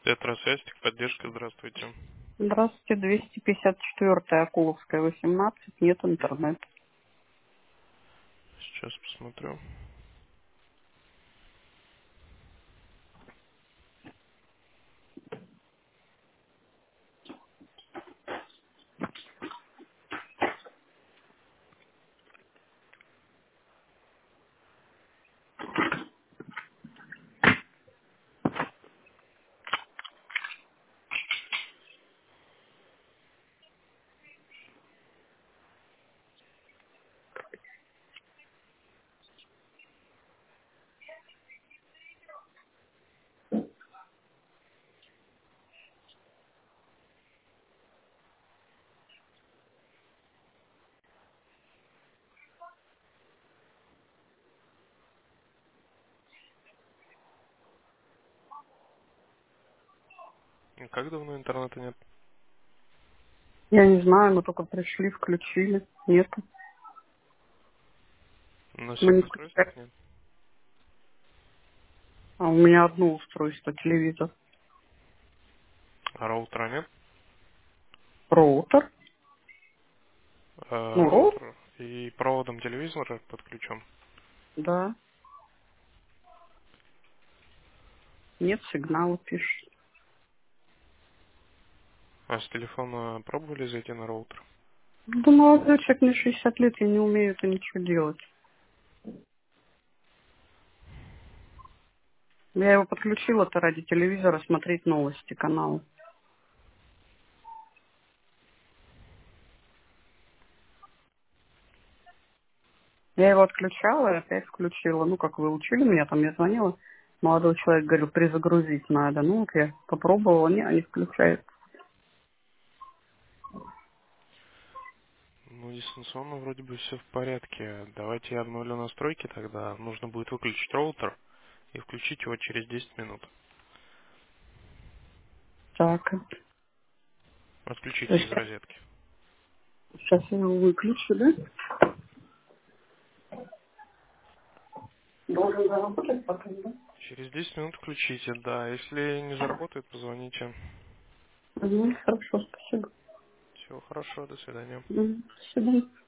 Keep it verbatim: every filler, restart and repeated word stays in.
Тетрасвязь, техподдержка, здравствуйте. Здравствуйте, двести пятьдесят четыре Акуловская, восемнадцать, нет интернета. Сейчас посмотрю. И Как давно интернета нет? Я не знаю, мы только пришли, включили. Нет. На Мы всех не устройствах включаем. нет? А у меня одно устройство, телевизор. А роутера нет? Роутер. А, Ну, роутер, роутер и проводом телевизора подключен. да. Нет сигнала, пишет. А с телефона пробовали зайти на роутер? Да молодой человек, мне шестьдесят лет, я не умею это ничего делать. Я его подключила-то ради телевизора смотреть новости, каналы. Я его отключала и опять включила. Ну, как вы учили меня, там я звонила. Молодой человек говорил, перезагрузить надо. Ну, вот я попробовала, не, они включают. Ну, дистанционно вроде бы все в порядке. Давайте я обновлю настройки тогда. Нужно будет выключить роутер и включить его через десять минут. Так, Отключите из сейчас, розетки. сейчас я его выключу, да? Должен заработать потом, да? Через десять минут включите, да. Если не заработает, позвоните. Угу, хорошо, спасибо. Всего хорошего, до свидания. Мгм, до свидания.